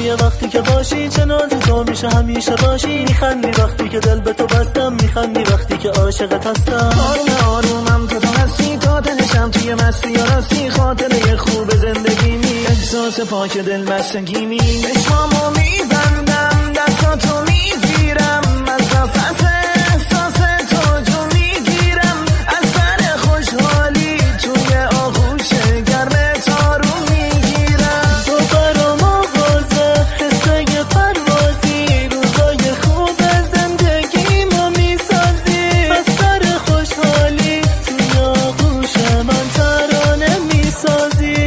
خوبیه وقتی که باشی، چه نازی تو میشه همیشه باشی. میخندی وقتی که دل به تو بستم، میخندی وقتی که عاشقت هستم. آروم آرومم تو هستی، تا تنشم توی مستی یا راستی. خاطره خوب زندگی می، احساس پاک دل بستگی می. چشمامو میبندم دستاتو میگیرم، از نفس احساس تو جو میگیرم. از سر خوشحالی توی آغوش گرم تارو میگیرم. تو برام آغازه قصه پروازی، روزای خوب زندگی ما میسازی. از سر خوشحالی توی آغوش من ترانه میسازی.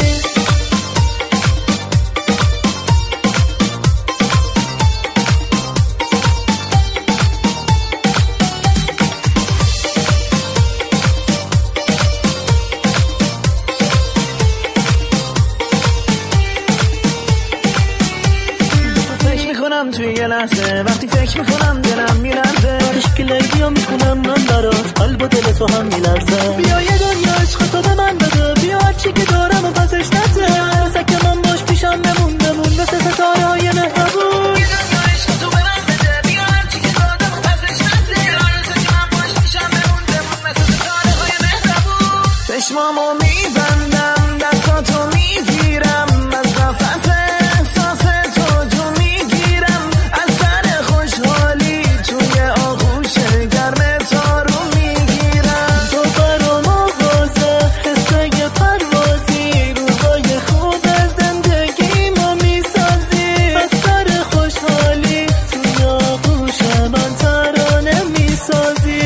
توی یه لحظه وقتی فکر میکنم دلم میلرزه. عشق لیلی ها میخونم من برات، قلب و دل تو هم میلرزه. بیا یه دنیا عشق تو به من بده، بیا هرچی که دارم و پسش نده. عروسک من باش پیشم بمون بمون، مثل ستاره های مهربون. یه دنیا عشق تو به من بده، بیا هرچی که دارم و پسش نده. عروسک من باش پیشم بمون بمون، مثل ستاره های مهربون. چشمامو میبندم دستاتو میگیرم، از نفس احساس تو جو میگیرم. از سر خوشحالی توی آغوش گرم تارو میگیرم. تو برام آغازه قصه پروازی، روزای خوب زندگی ما میسازی. از سر خوشحالی توی آغوش من ترانه میسازی.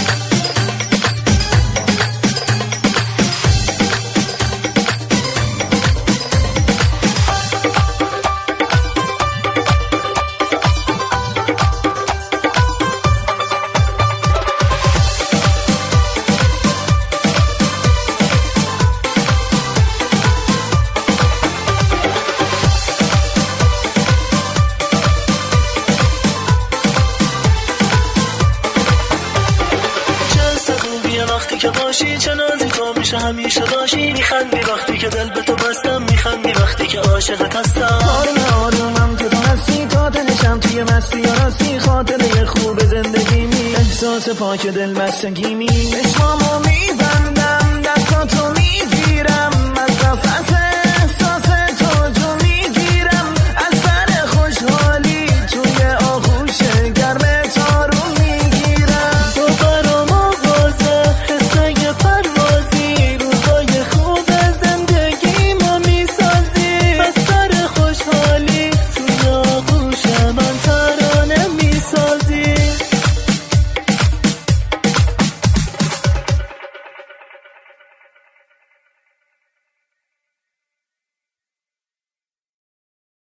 وقتی که باشی، چه نازی تو میشه همیشه باشی. میخندی وقتی که دل به تو بستم، میخندی وقتی که عاشقت هستم. آروم آرومم که تو هستی، تا تنشم توی مستی یا راستی. خاطره خوب زندگی می، احساس پاک دل بستگی می. چشمامو میبندم دستاتو